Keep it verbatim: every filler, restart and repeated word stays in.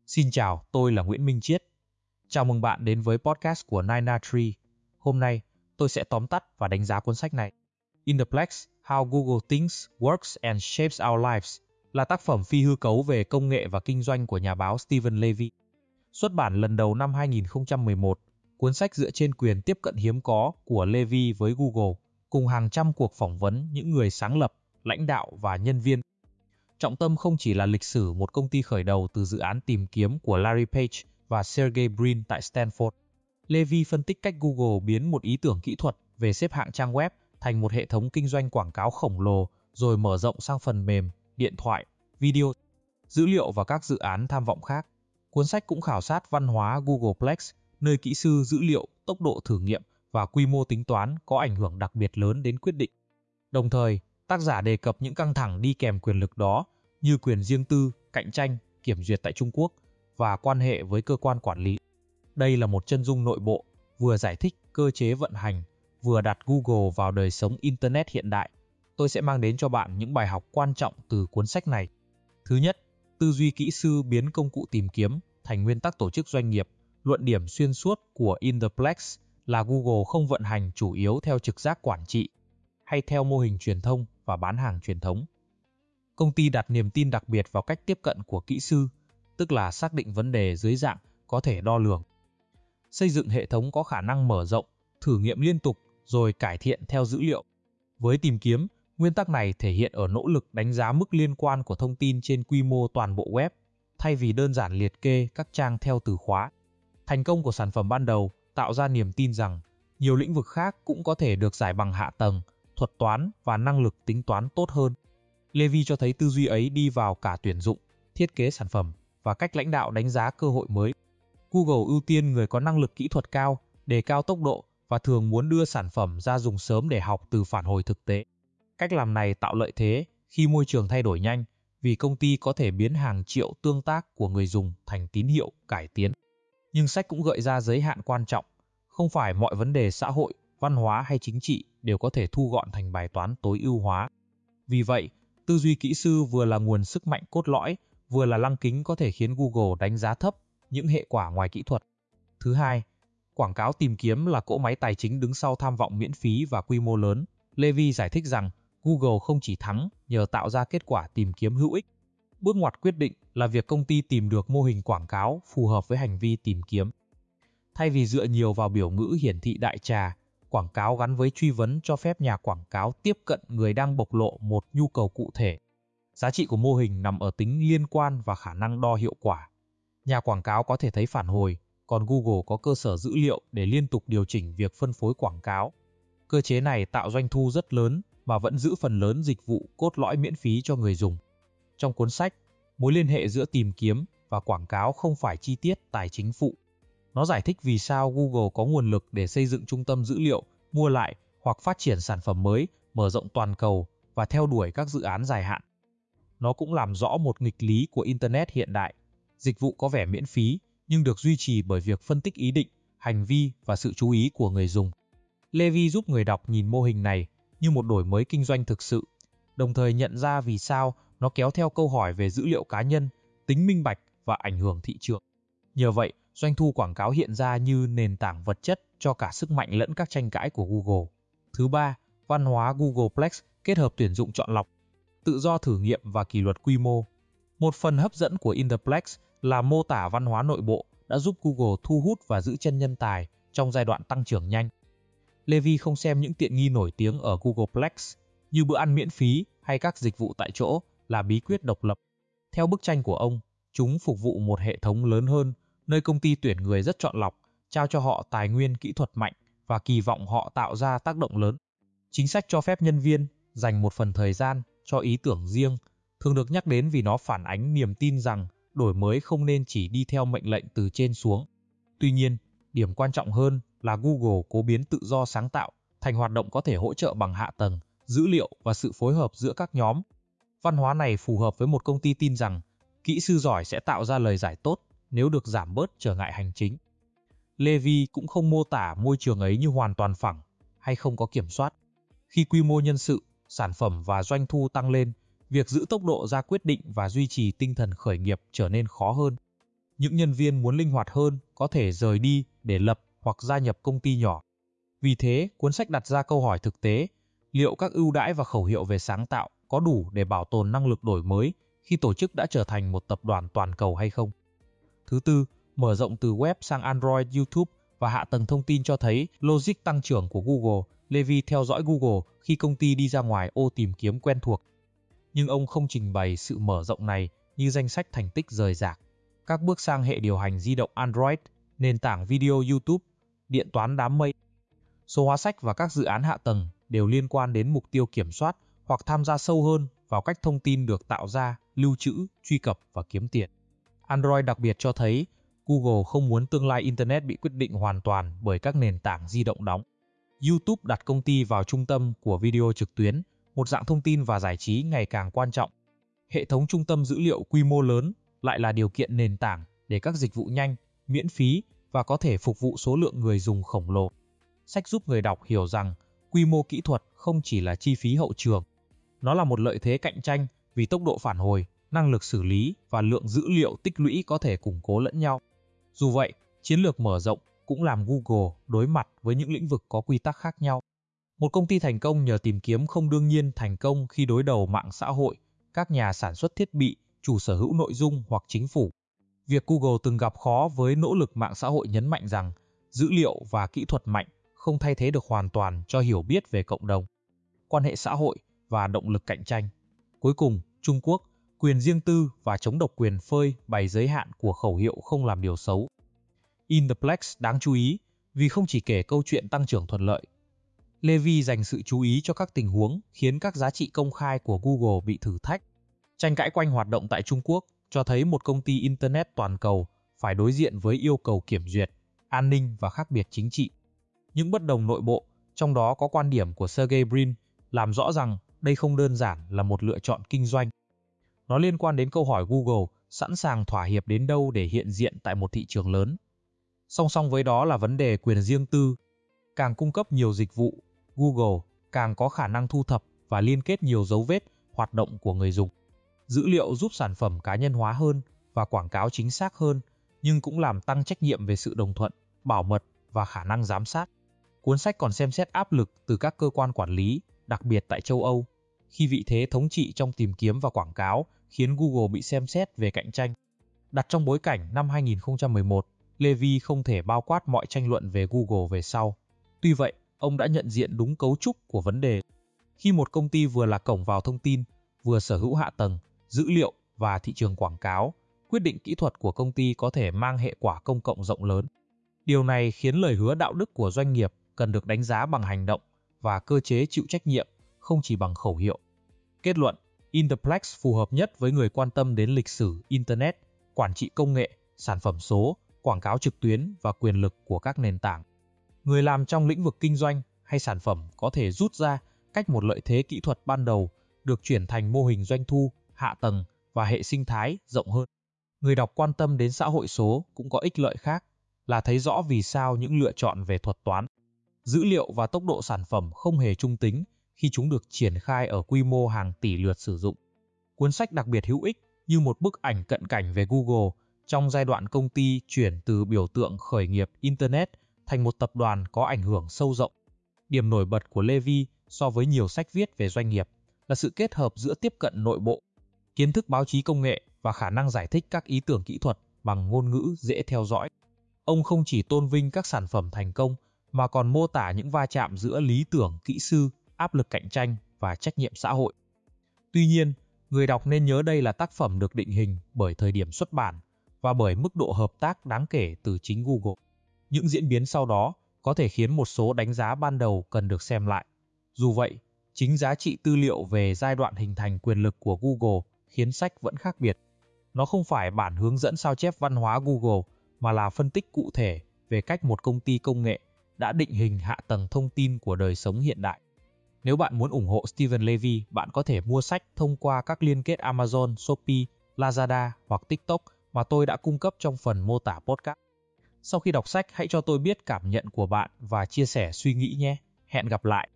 Xin chào, tôi là Nguyễn Minh Chiết. Chào mừng bạn đến với podcast của Nine A Tree. Hôm nay, tôi sẽ tóm tắt và đánh giá cuốn sách này. In the Plex, How Google Thinks, Works and Shapes Our Lives là tác phẩm phi hư cấu về công nghệ và kinh doanh của nhà báo Steven Levy. Xuất bản lần đầu năm hai nghìn không trăm mười một, cuốn sách dựa trên quyền tiếp cận hiếm có của Levy với Google, cùng hàng trăm cuộc phỏng vấn những người sáng lập, lãnh đạo và nhân viên. Trọng tâm không chỉ là lịch sử một công ty khởi đầu từ dự án tìm kiếm của Larry Page và Sergey Brin tại Stanford. Levy phân tích cách Google biến một ý tưởng kỹ thuật về xếp hạng trang web thành một hệ thống kinh doanh quảng cáo khổng lồ, rồi mở rộng sang phần mềm, điện thoại, video, dữ liệu và các dự án tham vọng khác. Cuốn sách cũng khảo sát văn hóa Googleplex, nơi kỹ sư dữ liệu, tốc độ thử nghiệm và quy mô tính toán có ảnh hưởng đặc biệt lớn đến quyết định. Đồng thời, tác giả đề cập những căng thẳng đi kèm quyền lực đó như quyền riêng tư, cạnh tranh, kiểm duyệt tại Trung Quốc và quan hệ với cơ quan quản lý. Đây là một chân dung nội bộ, vừa giải thích cơ chế vận hành, vừa đặt Google vào đời sống Internet hiện đại. Tôi sẽ mang đến cho bạn những bài học quan trọng từ cuốn sách này. Thứ nhất, tư duy kỹ sư biến công cụ tìm kiếm thành nguyên tắc tổ chức doanh nghiệp. Luận điểm xuyên suốt của In the Plex là Google không vận hành chủ yếu theo trực giác quản trị hay theo mô hình truyền thông và bán hàng truyền thống. Công ty đặt niềm tin đặc biệt vào cách tiếp cận của kỹ sư, tức là xác định vấn đề dưới dạng có thể đo lường. Xây dựng hệ thống có khả năng mở rộng, thử nghiệm liên tục rồi cải thiện theo dữ liệu. Với tìm kiếm, nguyên tắc này thể hiện ở nỗ lực đánh giá mức liên quan của thông tin trên quy mô toàn bộ web, thay vì đơn giản liệt kê các trang theo từ khóa. Thành công của sản phẩm ban đầu tạo ra niềm tin rằng nhiều lĩnh vực khác cũng có thể được giải bằng hạ tầng, thuật toán và năng lực tính toán tốt hơn. Levy cho thấy tư duy ấy đi vào cả tuyển dụng, thiết kế sản phẩm và cách lãnh đạo đánh giá cơ hội mới. Google ưu tiên người có năng lực kỹ thuật cao, đề cao tốc độ và thường muốn đưa sản phẩm ra dùng sớm để học từ phản hồi thực tế. Cách làm này tạo lợi thế khi môi trường thay đổi nhanh, vì công ty có thể biến hàng triệu tương tác của người dùng thành tín hiệu cải tiến. Nhưng sách cũng gợi ra giới hạn quan trọng, không phải mọi vấn đề xã hội, văn hóa hay chính trị đều có thể thu gọn thành bài toán tối ưu hóa. Vì vậy, tư duy kỹ sư vừa là nguồn sức mạnh cốt lõi, vừa là lăng kính có thể khiến Google đánh giá thấp những hệ quả ngoài kỹ thuật. Thứ hai, quảng cáo tìm kiếm là cỗ máy tài chính đứng sau tham vọng miễn phí và quy mô lớn. Levy giải thích rằng Google không chỉ thắng nhờ tạo ra kết quả tìm kiếm hữu ích. Bước ngoặt quyết định là việc công ty tìm được mô hình quảng cáo phù hợp với hành vi tìm kiếm. Thay vì dựa nhiều vào biểu ngữ hiển thị đại trà, quảng cáo gắn với truy vấn cho phép nhà quảng cáo tiếp cận người đang bộc lộ một nhu cầu cụ thể. Giá trị của mô hình nằm ở tính liên quan và khả năng đo hiệu quả. Nhà quảng cáo có thể thấy phản hồi, còn Google có cơ sở dữ liệu để liên tục điều chỉnh việc phân phối quảng cáo. Cơ chế này tạo doanh thu rất lớn mà vẫn giữ phần lớn dịch vụ cốt lõi miễn phí cho người dùng. Trong cuốn sách, mối liên hệ giữa tìm kiếm và quảng cáo không phải chi tiết tài chính phụ. Nó giải thích vì sao Google có nguồn lực để xây dựng trung tâm dữ liệu, mua lại hoặc phát triển sản phẩm mới, mở rộng toàn cầu và theo đuổi các dự án dài hạn. Nó cũng làm rõ một nghịch lý của Internet hiện đại. Dịch vụ có vẻ miễn phí, nhưng được duy trì bởi việc phân tích ý định, hành vi và sự chú ý của người dùng. Levy giúp người đọc nhìn mô hình này như một đổi mới kinh doanh thực sự, đồng thời nhận ra vì sao nó kéo theo câu hỏi về dữ liệu cá nhân, tính minh bạch và ảnh hưởng thị trường. Nhờ vậy, doanh thu quảng cáo hiện ra như nền tảng vật chất cho cả sức mạnh lẫn các tranh cãi của Google. Thứ ba, văn hóa Googleplex kết hợp tuyển dụng chọn lọc, tự do thử nghiệm và kỷ luật quy mô. Một phần hấp dẫn của In the Plex là mô tả văn hóa nội bộ đã giúp Google thu hút và giữ chân nhân tài trong giai đoạn tăng trưởng nhanh. Levy không xem những tiện nghi nổi tiếng ở Googleplex như bữa ăn miễn phí hay các dịch vụ tại chỗ là bí quyết độc lập. Theo bức tranh của ông, chúng phục vụ một hệ thống lớn hơn, nơi công ty tuyển người rất chọn lọc, trao cho họ tài nguyên kỹ thuật mạnh và kỳ vọng họ tạo ra tác động lớn. Chính sách cho phép nhân viên dành một phần thời gian cho ý tưởng riêng, thường được nhắc đến vì nó phản ánh niềm tin rằng đổi mới không nên chỉ đi theo mệnh lệnh từ trên xuống. Tuy nhiên, điểm quan trọng hơn là Google cố biến tự do sáng tạo thành hoạt động có thể hỗ trợ bằng hạ tầng, dữ liệu và sự phối hợp giữa các nhóm. Văn hóa này phù hợp với một công ty tin rằng kỹ sư giỏi sẽ tạo ra lời giải tốt nếu được giảm bớt trở ngại hành chính. Levy cũng không mô tả môi trường ấy như hoàn toàn phẳng hay không có kiểm soát. Khi quy mô nhân sự, sản phẩm và doanh thu tăng lên, việc giữ tốc độ ra quyết định và duy trì tinh thần khởi nghiệp trở nên khó hơn. Những nhân viên muốn linh hoạt hơn có thể rời đi để lập hoặc gia nhập công ty nhỏ. Vì thế, cuốn sách đặt ra câu hỏi thực tế, liệu các ưu đãi và khẩu hiệu về sáng tạo có đủ để bảo tồn năng lực đổi mới khi tổ chức đã trở thành một tập đoàn toàn cầu hay không? Thứ tư, mở rộng từ web sang Android, YouTube và hạ tầng thông tin cho thấy logic tăng trưởng của Google. Levy theo dõi Google khi công ty đi ra ngoài ô tìm kiếm quen thuộc. Nhưng ông không trình bày sự mở rộng này như danh sách thành tích rời rạc. Các bước sang hệ điều hành di động Android, nền tảng video YouTube, điện toán đám mây, số hóa sách và các dự án hạ tầng đều liên quan đến mục tiêu kiểm soát hoặc tham gia sâu hơn vào cách thông tin được tạo ra, lưu trữ, truy cập và kiếm tiền. Android đặc biệt cho thấy Google không muốn tương lai Internet bị quyết định hoàn toàn bởi các nền tảng di động đóng. YouTube đặt công ty vào trung tâm của video trực tuyến, một dạng thông tin và giải trí ngày càng quan trọng. Hệ thống trung tâm dữ liệu quy mô lớn lại là điều kiện nền tảng để các dịch vụ nhanh, miễn phí và có thể phục vụ số lượng người dùng khổng lồ. Sách giúp người đọc hiểu rằng quy mô kỹ thuật không chỉ là chi phí hậu trường. Nó là một lợi thế cạnh tranh vì tốc độ phản hồi, năng lực xử lý và lượng dữ liệu tích lũy có thể củng cố lẫn nhau. Dù vậy, chiến lược mở rộng cũng làm Google đối mặt với những lĩnh vực có quy tắc khác nhau. Một công ty thành công nhờ tìm kiếm không đương nhiên thành công khi đối đầu mạng xã hội, các nhà sản xuất thiết bị, chủ sở hữu nội dung hoặc chính phủ. Việc Google từng gặp khó với nỗ lực mạng xã hội nhấn mạnh rằng dữ liệu và kỹ thuật mạnh không thay thế được hoàn toàn cho hiểu biết về cộng đồng, quan hệ xã hội và động lực cạnh tranh. Cuối cùng, Trung Quốc, quyền riêng tư và chống độc quyền phơi bày giới hạn của khẩu hiệu không làm điều xấu. Indeplex đáng chú ý vì không chỉ kể câu chuyện tăng trưởng thuận lợi. Levy dành sự chú ý cho các tình huống khiến các giá trị công khai của Google bị thử thách. Tranh cãi quanh hoạt động tại Trung Quốc cho thấy một công ty Internet toàn cầu phải đối diện với yêu cầu kiểm duyệt, an ninh và khác biệt chính trị. Những bất đồng nội bộ, trong đó có quan điểm của Sergey Brin, làm rõ rằng đây không đơn giản là một lựa chọn kinh doanh. Nó liên quan đến câu hỏi Google sẵn sàng thỏa hiệp đến đâu để hiện diện tại một thị trường lớn. Song song với đó là vấn đề quyền riêng tư. Càng cung cấp nhiều dịch vụ, Google càng có khả năng thu thập và liên kết nhiều dấu vết hoạt động của người dùng. Dữ liệu giúp sản phẩm cá nhân hóa hơn và quảng cáo chính xác hơn, nhưng cũng làm tăng trách nhiệm về sự đồng thuận, bảo mật và khả năng giám sát. Cuốn sách còn xem xét áp lực từ các cơ quan quản lý, đặc biệt tại châu Âu, khi vị thế thống trị trong tìm kiếm và quảng cáo khiến Google bị xem xét về cạnh tranh. Đặt trong bối cảnh năm hai nghìn không trăm mười một, Levy không thể bao quát mọi tranh luận về Google về sau. Tuy vậy, ông đã nhận diện đúng cấu trúc của vấn đề. Khi một công ty vừa là cổng vào thông tin, vừa sở hữu hạ tầng, dữ liệu và thị trường quảng cáo, quyết định kỹ thuật của công ty có thể mang hệ quả công cộng rộng lớn. Điều này khiến lời hứa đạo đức của doanh nghiệp cần được đánh giá bằng hành động và cơ chế chịu trách nhiệm, không chỉ bằng khẩu hiệu. Kết luận, Indeplex phù hợp nhất với người quan tâm đến lịch sử Internet, quản trị công nghệ, sản phẩm số, quảng cáo trực tuyến và quyền lực của các nền tảng. Người làm trong lĩnh vực kinh doanh hay sản phẩm có thể rút ra cách một lợi thế kỹ thuật ban đầu được chuyển thành mô hình doanh thu, hạ tầng và hệ sinh thái rộng hơn. Người đọc quan tâm đến xã hội số cũng có ích lợi khác, là thấy rõ vì sao những lựa chọn về thuật toán, dữ liệu và tốc độ sản phẩm không hề trung tính khi chúng được triển khai ở quy mô hàng tỷ lượt sử dụng. Cuốn sách đặc biệt hữu ích như một bức ảnh cận cảnh về Google trong giai đoạn công ty chuyển từ biểu tượng khởi nghiệp Internet thành một tập đoàn có ảnh hưởng sâu rộng. Điểm nổi bật của Levy so với nhiều sách viết về doanh nghiệp là sự kết hợp giữa tiếp cận nội bộ, kiến thức báo chí công nghệ và khả năng giải thích các ý tưởng kỹ thuật bằng ngôn ngữ dễ theo dõi. Ông không chỉ tôn vinh các sản phẩm thành công mà còn mô tả những va chạm giữa lý tưởng kỹ sư, áp lực cạnh tranh và trách nhiệm xã hội. Tuy nhiên, người đọc nên nhớ đây là tác phẩm được định hình bởi thời điểm xuất bản và bởi mức độ hợp tác đáng kể từ chính Google. Những diễn biến sau đó có thể khiến một số đánh giá ban đầu cần được xem lại. Dù vậy, chính giá trị tư liệu về giai đoạn hình thành quyền lực của Google khiến sách vẫn khác biệt. Nó không phải bản hướng dẫn sao chép văn hóa Google, mà là phân tích cụ thể về cách một công ty công nghệ đã định hình hạ tầng thông tin của đời sống hiện đại. Nếu bạn muốn ủng hộ Steven Levy, bạn có thể mua sách thông qua các liên kết Amazon, Shopee, Lazada hoặc TikTok mà tôi đã cung cấp trong phần mô tả podcast. Sau khi đọc sách, hãy cho tôi biết cảm nhận của bạn và chia sẻ suy nghĩ nhé. Hẹn gặp lại!